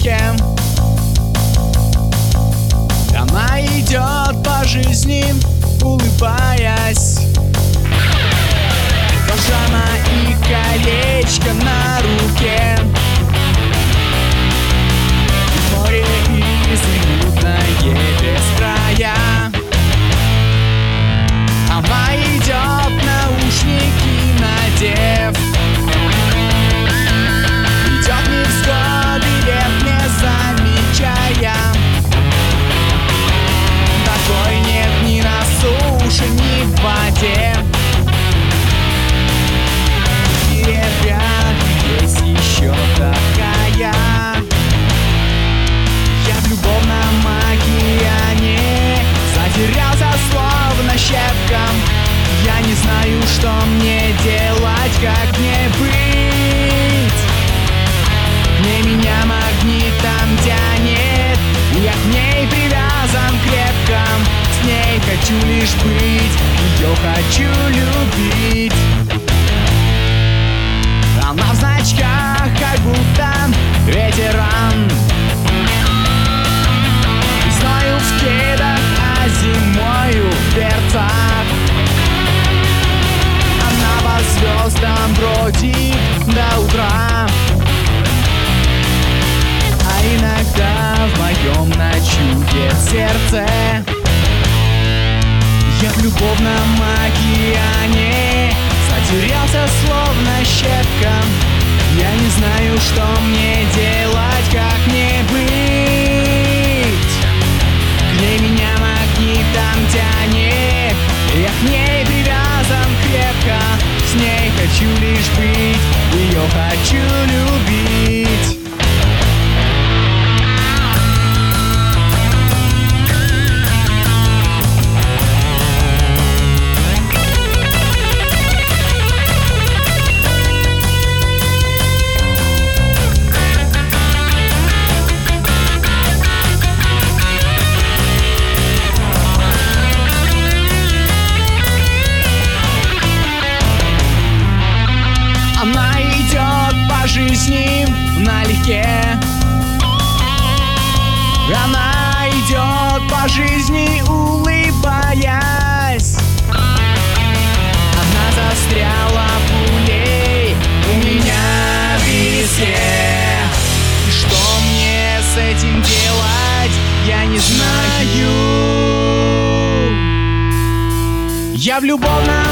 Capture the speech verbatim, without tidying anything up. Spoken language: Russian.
руке. Она идет по жизни, улыбаясь. Кожана и колечко на руке. Море изумрудное без края. Она идет, наушники надев. Идет невзгоды лет, не замечая. Такой нет ни на суше, ни в воде. В деревьях есть еще такая. Я в любовном океане затерялся словно щепка. Я не знаю, что мне делать, как мне быть. К ней меня магнитом тянет, я к ней привязан крепко. С ней хочу лишь быть, ее хочу любить. Она в значках, как будто ветеран. Весною в кедах, а зимою в берцах. Она по звездам бродит до утра. А иногда в моем ночует сердце. Я в любовном океане затерялся словно щепка. Я не знаю, что мне делать, как мне быть. К ней меня магнитом тянет, я к ней привязан крепко. С ней хочу лишь быть, ее хочу любить. Она идет по жизни налегке. Она идет по жизни, улыбаясь. Она застряла пулей у меня в виске. И что мне с этим делать, я не знаю. Я в любовном